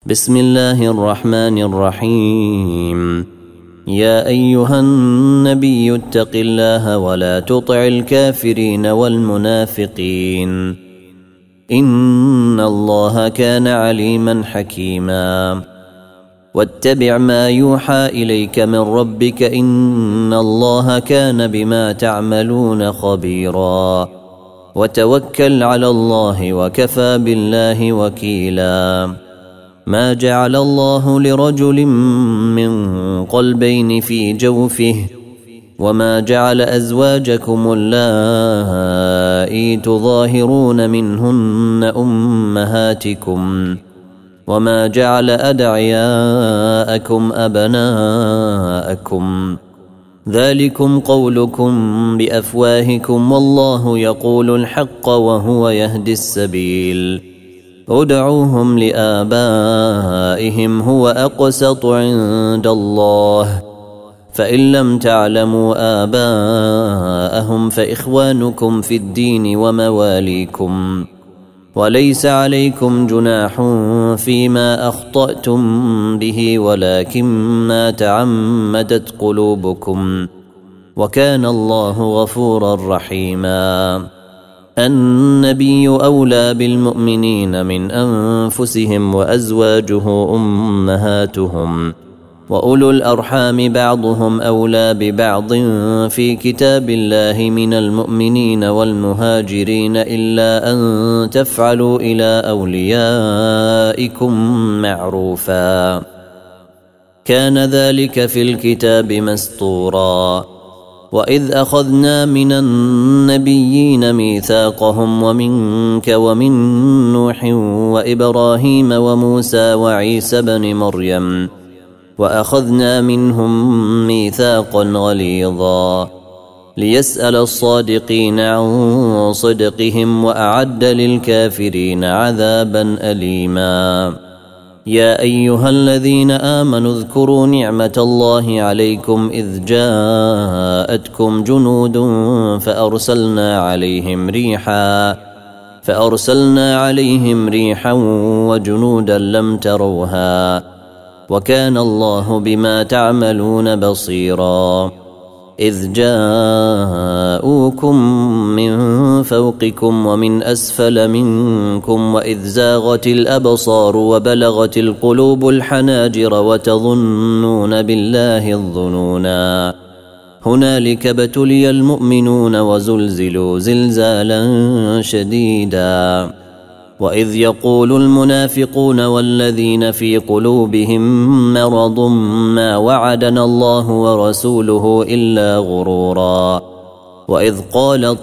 بسم الله الرحمن الرحيم. يا أيها النبي اتق الله ولا تطع الكافرين والمنافقين إن الله كان عليما حكيما. واتبع ما يوحى إليك من ربك إن الله كان بما تعملون خبيرا. وتوكل على الله وكفى بالله وكيلا. ما جعل الله لرجل من قلبين في جوفه وما جعل أزواجكم اللائي تظاهرون منهن أمهاتكم وما جعل أدعياءكم أبناءكم ذلكم قولكم بأفواهكم والله يقول الحق وهو يهدي السبيل. ادعوهم لآبائهم هو أقسط عند الله فإن لم تعلموا آباءهم فإخوانكم في الدين ومواليكم وليس عليكم جناح فيما أخطأتم به ولكن ما تعمدت قلوبكم وكان الله غفورا رحيما. النبي أولى بالمؤمنين من أنفسهم وأزواجه أمهاتهم وأولو الأرحام بعضهم أولى ببعض في كتاب الله من المؤمنين والمهاجرين إلا أن تفعلوا إلى أوليائكم معروفا كان ذلك في الكتاب مسطورا. وإذ أخذنا من النبيين ميثاقهم ومنك ومن نوح وإبراهيم وموسى وعيسى بن مريم وأخذنا منهم ميثاقا غليظا ليسأل الصادقين عن صدقهم وأعد للكافرين عذابا أليما. يا أيها الذين آمنوا اذكروا نعمة الله عليكم إذ جاءتكم جنود فأرسلنا عليهم ريحا وجنودا لم تروها وكان الله بما تعملون بصيرا. إذ جاءوكم من فوقكم ومن أسفل منكم وإذ زاغت الأبصار وبلغت القلوب الحناجر وتظنون بالله الظنونا هنالك ابتلي المؤمنون وزلزلوا زلزالا شديدا. وإذ يقول المنافقون والذين في قلوبهم مرض ما وعدنا الله ورسوله إلا غرورا. وإذ قالت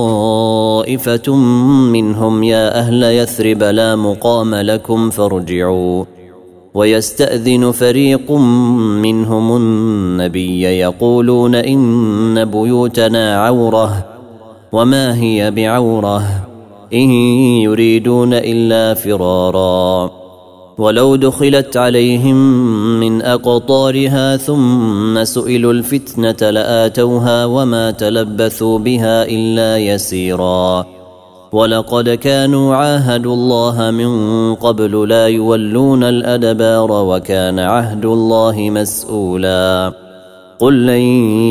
طائفة منهم يا أهل يثرب لا مقام لكم فارجعوا ويستأذن فريق منهم النبي يقولون إن بيوتنا عورة وما هي بعورة إن يريدون إلا فرارا. ولو دخلت عليهم من أقطارها ثم سئلوا الفتنة لآتوها وما تلبثوا بها إلا يسيرا. ولقد كانوا عاهدوا الله من قبل لا يولون الأدبار وكان عهد الله مسؤولا. قل لن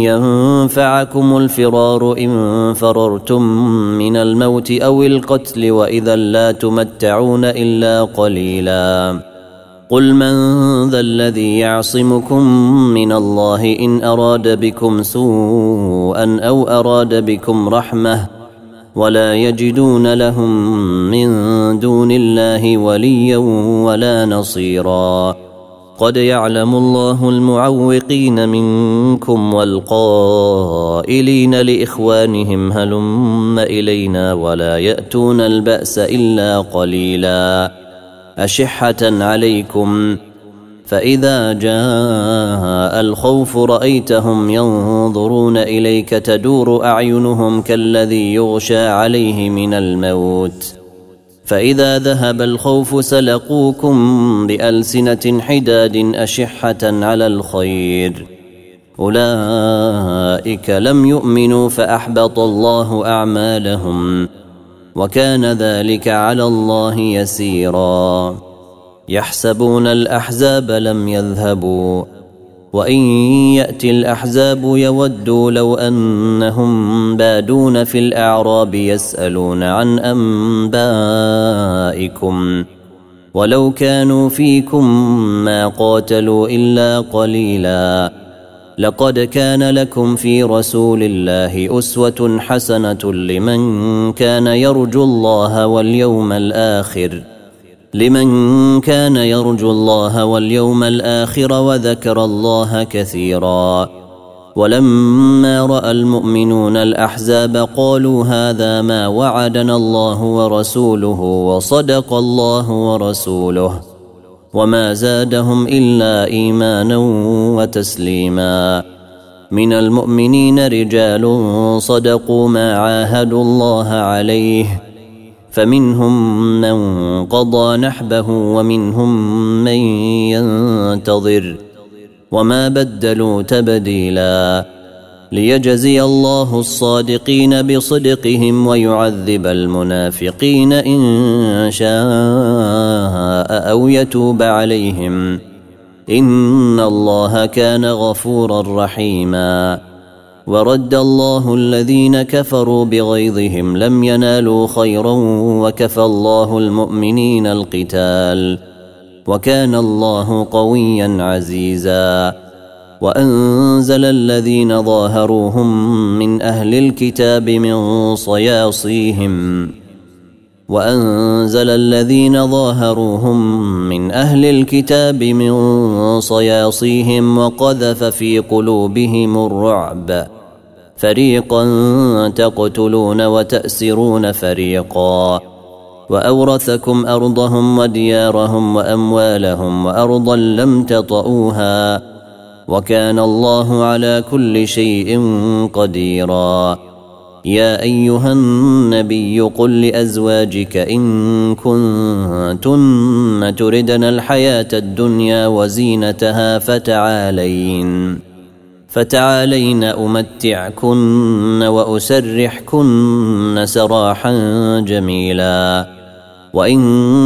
ينفعكم الفرار إن فررتم من الموت أو القتل وإذا لا تمتعون إلا قليلا. قل من ذا الذي يعصمكم من الله إن أراد بكم سوءا أو أراد بكم رحمة ولا يجدون لهم من دون الله وليا ولا نصيرا. قد يعلم الله المعوقين منكم والقائلين لإخوانهم هلم إلينا ولا يأتون البأس إلا قليلا أشحة عليكم فإذا جاء الخوف رأيتهم ينظرون إليك تدور أعينهم كالذي يغشى عليه من الموت فإذا ذهب الخوف سلقوكم بألسنة حداد أشحة على الخير أولئك لم يؤمنوا فأحبط الله أعمالهم وكان ذلك على الله يسيرا. يحسبون الأحزاب لم يذهبوا وإن يأتي الأحزاب يودوا لو أنهم بادون في الأعراب يسألون عن أنبائكم ولو كانوا فيكم ما قاتلوا إلا قليلا لقد كان لكم في رسول الله أسوة حسنة لمن كان يرجو الله واليوم الآخر وذكر الله كثيرا. ولما رأى المؤمنون الأحزاب قالوا هذا ما وعدنا الله ورسوله وصدق الله ورسوله وما زادهم إلا إيمانا وتسليما. من المؤمنين رجال صدقوا ما عاهدوا الله عليه فمنهم من قضى نحبه ومنهم من ينتظر وما بدلوا تبديلا ليجزي الله الصادقين بصدقهم ويعذب المنافقين إن شاء أو يتوب عليهم إن الله كان غفورا رحيما. ورد الله الذين كفروا بغيظهم لم ينالوا خيرا وكفى الله المؤمنين القتال وكان الله قويا عزيزا. وأنزل الذين ظاهروهم من أهل الكتاب من صياصيهم وقذف في قلوبهم الرعب فريقا تقتلون وتأسرون فريقا وأورثكم أرضهم وديارهم وأموالهم وأرضا لم تطئوها وكان الله على كل شيء قديرا. يا أيها النبي قل لأزواجك إن كنتن تردن الحياة الدنيا وزينتها فتعالين أمتعكن وأسرحكن سراحا جميلا. وإن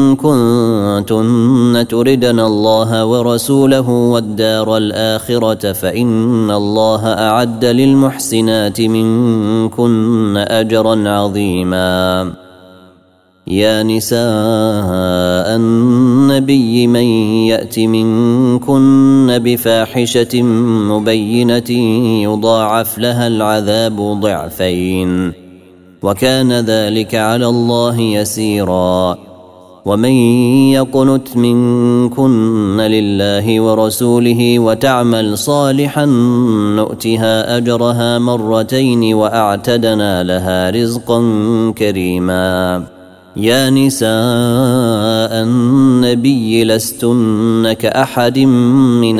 كنتن تردن الله ورسوله والدار الآخرة فإن الله أعد للمحسنات منكن أجرا عظيما. يا نساء النبي من يأت منكن بفاحشة مبينة يضاعف لها العذاب ضعفين وكان ذلك على الله يسيرا. ومن يقنت منكن لله ورسوله وتعمل صالحا نؤتها أجرها مرتين وأعتدنا لها رزقا كريما. يا نساء النبي لستن كأحد من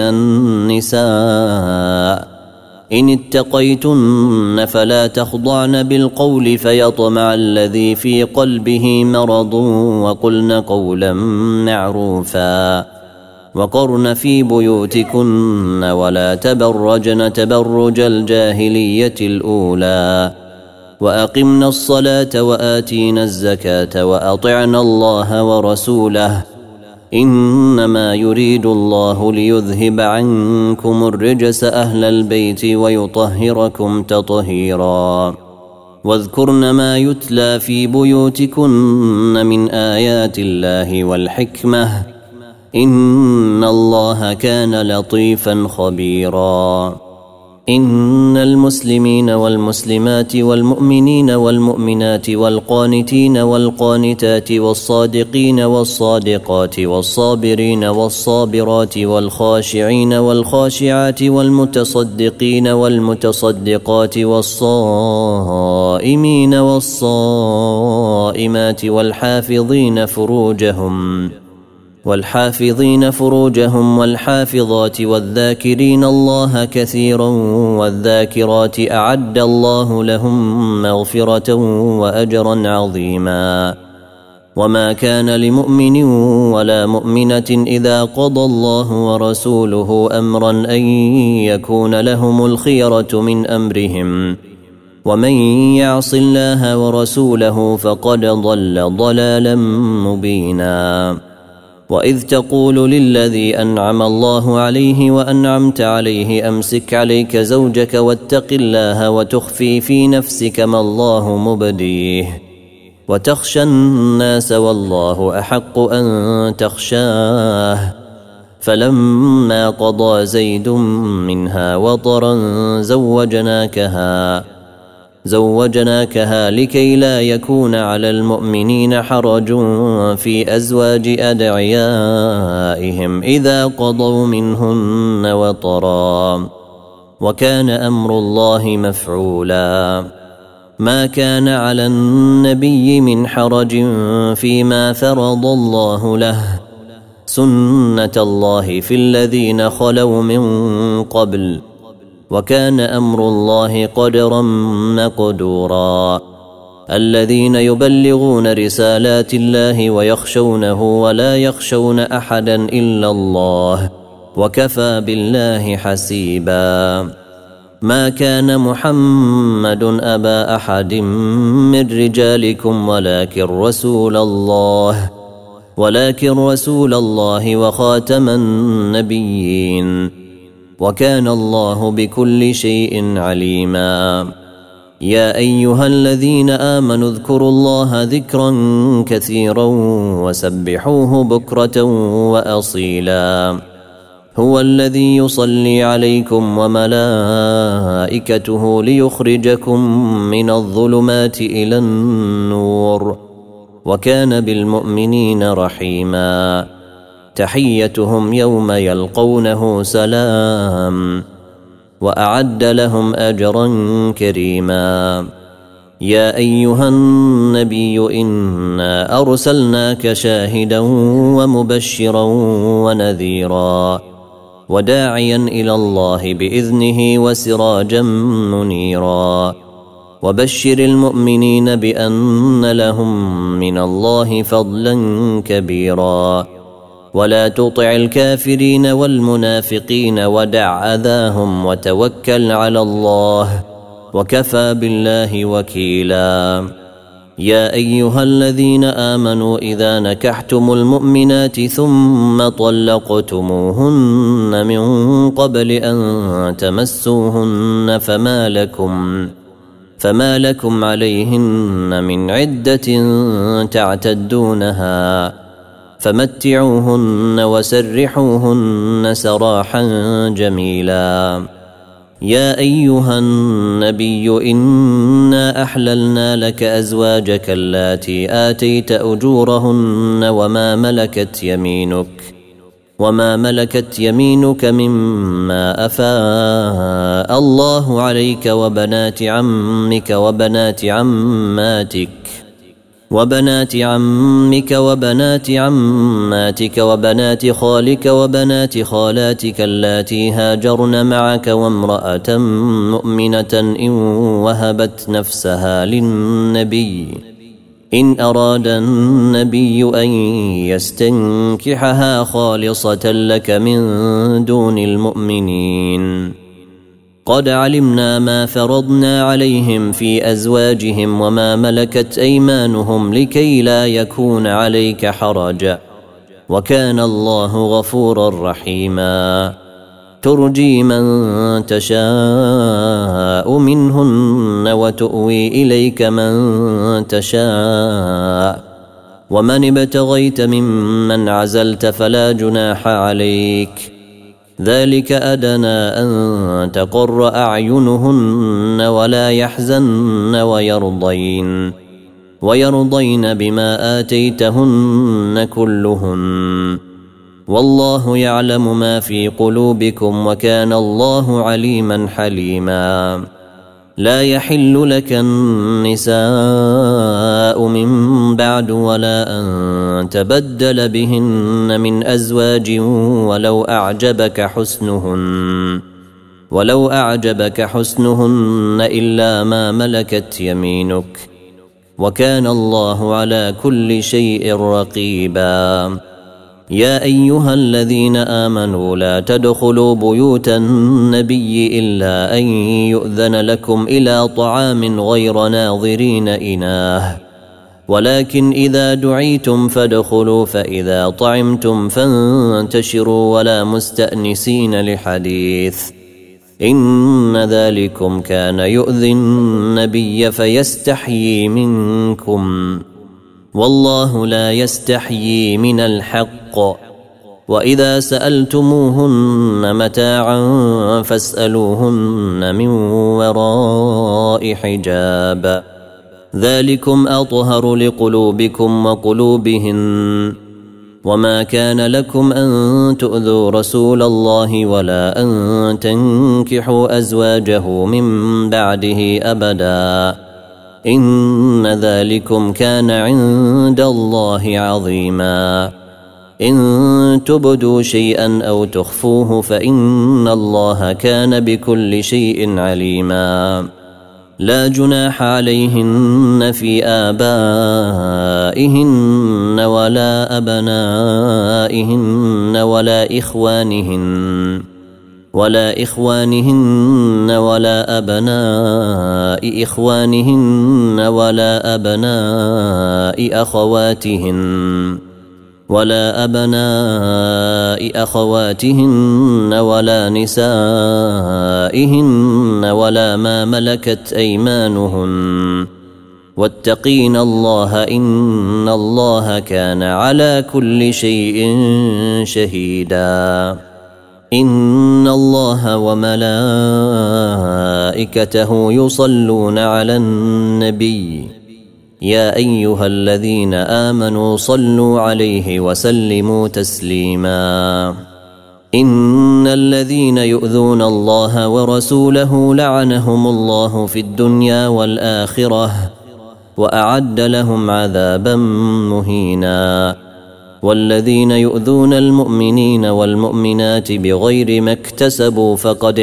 النساء إن اتقيتن فلا تخضعن بالقول فيطمع الذي في قلبه مرض وقلن قولا معروفا وقرن في بيوتكن ولا تبرجن تبرج الجاهلية الأولى وأقمنا الصلاة وآتينا الزكاة وأطعنا الله ورسوله إنما يريد الله ليذهب عنكم الرجس أهل البيت ويطهركم تطهيرا. واذكرن ما يتلى في بيوتكن من آيات الله والحكمة إن الله كان لطيفا خبيرا. إن المسلمين والمسلمات والمؤمنين والمؤمنات والقانتين والقانتات والصادقين والصادقات والصابرين والصابرات والخاشعين والخاشعات والمتصدقين والمتصدقات والصائمين والصائمات والحافظين فروجهم والحافظات والذاكرين الله كثيرا والذاكرات أعد الله لهم مغفرة وأجرا عظيما. وما كان لمؤمن ولا مؤمنة إذا قضى الله ورسوله أمرا أن يكون لهم الخيرة من أمرهم ومن يعص الله ورسوله فقد ضل ضلالا مبينا. وإذ تقول للذي أنعم الله عليه وأنعمت عليه أمسك عليك زوجك واتق الله وتخفي في نفسك ما الله مبديه وتخشى الناس والله أحق أن تخشاه فلما قضى زيد منها وطرا زوجناكها لكي لا يكون على المؤمنين حرج في أزواج أدعيائهم إذا قضوا منهن وطرا وكان أمر الله مفعولا ما كان على النبي من حرج فيما فرض الله له سنة الله في الذين خلوا من قبل وكان أمر الله قدرا مقدورا الذين يبلغون رسالات الله ويخشونه ولا يخشون أحدا إلا الله وكفى بالله حسيبا ما كان محمد أبا أحد من رجالكم ولكن رسول الله وخاتم النبيين وكان الله بكل شيء عليما يا أيها الذين آمنوا اذكروا الله ذكرا كثيرا وسبحوه بكرة وأصيلا هو الذي يصلي عليكم وملائكته ليخرجكم من الظلمات إلى النور وكان بالمؤمنين رحيما تحيتهم يوم يلقونه سلام وأعد لهم أجرا كريما يا أيها النبي إنا أرسلناك شاهدا ومبشرا ونذيرا وداعيا إلى الله بإذنه وسراجا منيرا وبشر المؤمنين بأن لهم من الله فضلا كبيرا ولا تطع الكافرين والمنافقين ودع أذاهم وتوكل على الله وكفى بالله وكيلا يا أيها الذين آمنوا إذا نكحتم المؤمنات ثم طلقتموهن من قبل أن تمسوهن فما لكم عليهن من عدة تعتدونها فمتعوهن وسرحوهن سراحا جميلا يا أيها النبي إنا أحللنا لك أزواجك اللاتي آتيت أجورهن وما ملكت يمينك مما أفاء الله عليك وبنات عمك وبنات عماتك وبنات خالك وبنات خالاتك اللاتي هاجرن معك وامرأة مؤمنة إن وهبت نفسها للنبي إن أراد النبي أن يستنكحها خالصة لك من دون المؤمنين قد علمنا ما فرضنا عليهم في أزواجهم وما ملكت أيمانهم لكي لا يكون عليك حرج وكان الله غفورا رحيما ترجي من تشاء منهن وتؤوي إليك من تشاء ومن ابتغيت ممن عزلت فلا جناح عليك ذلك أدنى أن تقر أعينهن ولا يحزن ويرضين بما آتيتهن كلهن والله يعلم ما في قلوبكم وكان الله عليما حليما لا يحل لك النساء من بعد ولا أن تبدل بهن من أزواج ولو أعجبك حسنهن إلا ما ملكت يمينك وكان الله على كل شيء رقيبا يا أيها الذين آمنوا لا تدخلوا بيوت النبي إلا أن يؤذن لكم إلى طعام غير ناظرين إناه ولكن إذا دعيتم فادخلوا فإذا طعمتم فانتشروا ولا مستأنسين لحديث إن ذلكم كان يؤذي النبي فيستحيي منكم والله لا يستحيي من الحق وإذا سألتموهن متاعا فاسألوهن من وراء حجاب ذلكم أطهر لقلوبكم وقلوبهن وما كان لكم أن تؤذوا رسول الله ولا أن تنكحوا أزواجه من بعده أبدا إن ذلكم كان عند الله عظيما إن تبدوا شيئا أو تخفوه فإن الله كان بكل شيء عليما لا جناح عليهن في آبائهن ولا أبنائهن ولا إخوانهن ولا أبناء إخوانهن ولا أبناء أخواتهن ولا نسائهن ولا ما ملكت أيمانهن واتقين الله إن الله كان على كل شيء شهيدا إن الله وملائكته يصلون على النبي يا أيها الذين آمنوا صلوا عليه وسلموا تسليما إن الذين يؤذون الله ورسوله لعنهم الله في الدنيا والآخرة وأعد لهم عذابا مهينا والذين يؤذون المؤمنين والمؤمنات بغير ما اكتسبوا فقد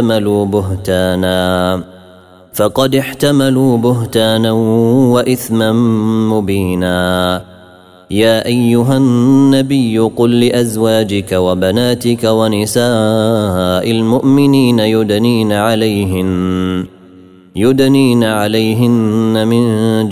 احتملوا بهتانا وإثما مبينا يا أيها النبي قل لأزواجك وبناتك ونساء المؤمنين يدنين عليهن من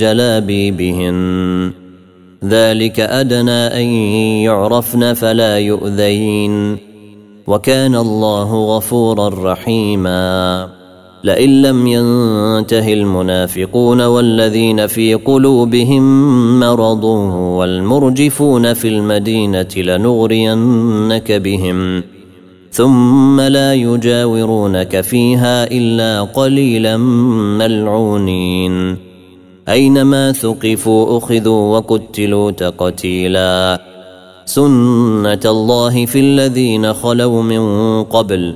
جلابيبهن ذلك أدنى أن يعرفن فلا يؤذين وكان الله غفورا رحيما لئن لم ينته المنافقون والذين في قلوبهم مرض والمرجفون في المدينة لنغرينك بهم ثم لا يجاورونك فيها إلا قليلا ملعونين أينما ثقفوا أخذوا وقتلوا تقتيلا سنة الله في الذين خلوا من قبل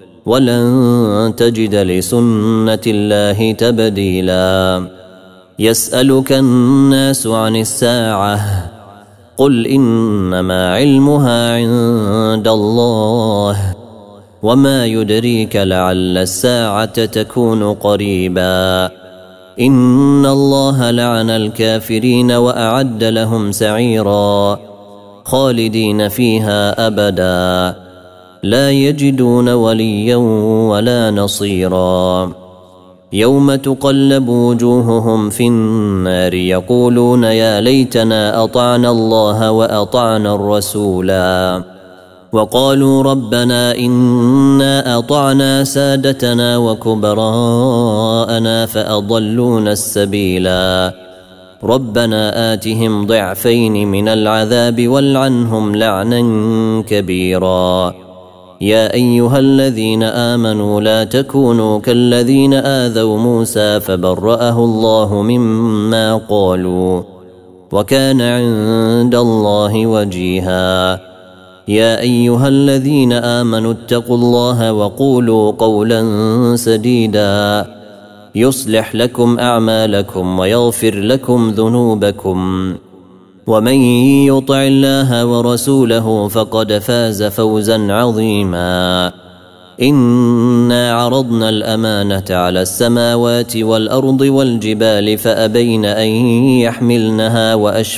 ولن تجد لسنة الله تبديلا يسألك الناس عن الساعة قل إنما علمها عند الله وما يدريك لعل الساعة تكون قريبا إن الله لعن الكافرين وأعد لهم سعيرا خالدين فيها أبدا لا يجدون وليا ولا نصيرا يوم تقلب وجوههم في النار يقولون يا ليتنا أطعنا الله وأطعنا الرسولا وقالوا ربنا إنا أطعنا سادتنا وكبراءنا فأضلونا السبيلا ربنا آتهم ضعفين من العذاب والعنهم لعنا كبيرا يا أيها الذين آمنوا لا تكونوا كالذين آذوا موسى فبرأه الله مما قالوا وكان عند الله وجيها يا أيها الذين آمنوا اتقوا الله وقولوا قولا سديدا يصلح لكم أعمالكم ويغفر لكم ذنوبكم ومن يطع الله ورسوله فقد فاز فوزا عظيما إنا عرضنا الأمانة على السماوات والأرض والجبال فأبين أن يحملنها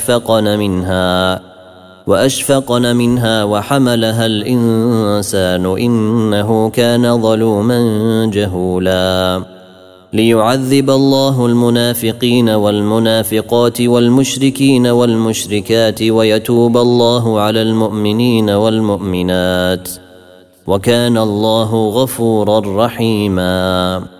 وأشفقن منها وحملها الإنسان إنه كان ظلوما جهولا ليعذب الله المنافقين والمنافقات والمشركين والمشركات ويتوب الله على المؤمنين والمؤمنات وكان الله غفورا رحيما.